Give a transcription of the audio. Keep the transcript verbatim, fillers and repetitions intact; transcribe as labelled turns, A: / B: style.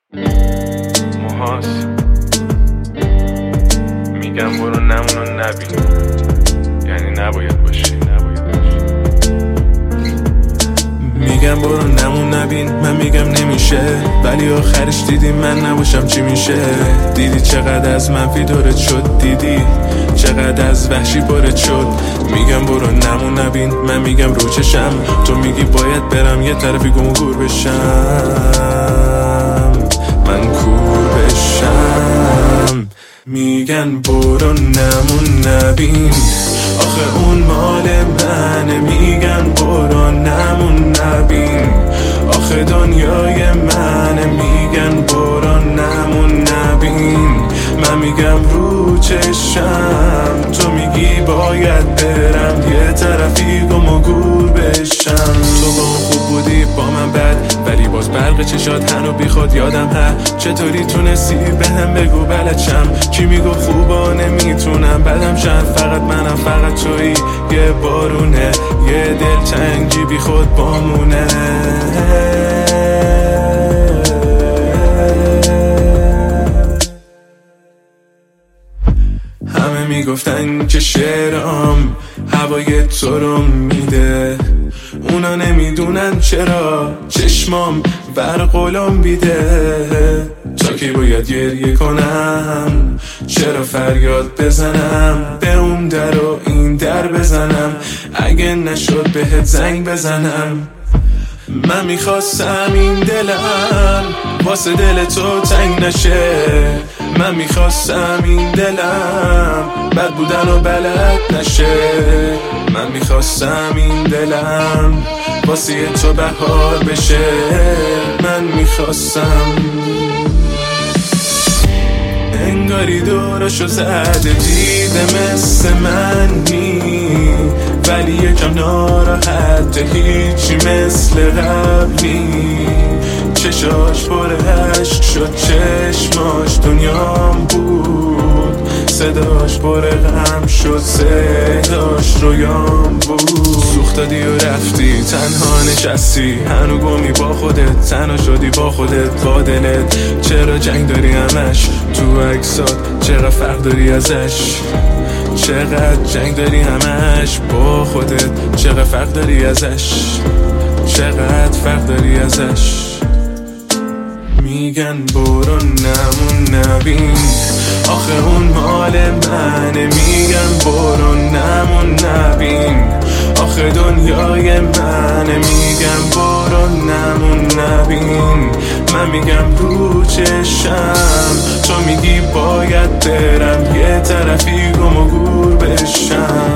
A: محاس میگم برو نمونو نبین، یعنی نباید باشی نباید باشی. میگم برو نمون نبین، من میگم نمیشه، ولی آخرش دیدی من نباشم چی میشه. دیدی چقدر از منفی دورت شد، دیدی چقدر از وحشی بارت شد. میگم برو نمون نبین، من میگم رو چشم، تو میگی باید برم یه طرفی گم و گور بشم، من کور بشم. میگن برو نمون نبین، آخه اون مال منه. میگن برو نمون نبین، آخه دنیای منه. میگن برو نمون نبین، من میگم رو چشم، تو میگی باید برم یه طرفی گم و گور بشم. تو با اون خوب بودی با من بد، ولی باز برق چشات هنو بی خود یادم ها. چطوری تونستی به هم بگو بلدشم، کی میگو خوبا نمیتونم بدم شد. فقط منم فقط تویی، یه بارونه یه دل تنگی بی خود بامونه. همه میگفتن که شعرام هوای تو رو میده، اونا نمیدونن چرا چشمام برقلم بیده. تا کی باید گریه کنم، چرا فریاد بزنم، به اون در و این در بزنم، اگه نشد بهت زنگ بزنم. من میخواستم این دلم واسه دل تو تنگ نشه، من میخواستم این دلم بد بودن و بلد نشه، من میخواستم این دلم واسه تو بهار بشه، من میخواستم. انگاری دورشو زده دیده مثل منی، ولی یکم ناراحته هیچی مثل قبلی. چشاش پر عشق شد، چشماش دنیام بود، صداش پر غم شد، صداش رویام بود. سوخت دادی و رفتی، تنها نشستی، هنو گمی با خودت، تنها شدی با خودت با دلت. چرا جنگ داری همش تو عکسات، چرا فرق داری ازش، چقدر جنگ داری همش با خودت، چقدر فرق داری ازش، چقدر فرق داری ازش. میگن برو نمون نبین، آخه اون مال منه. میگن برو نمون نبین، آخه دنیای منه. میگن برو نمون نبین، من میگم رو چشم، تو میگی باید برم یه طرفی گم و گور بشم.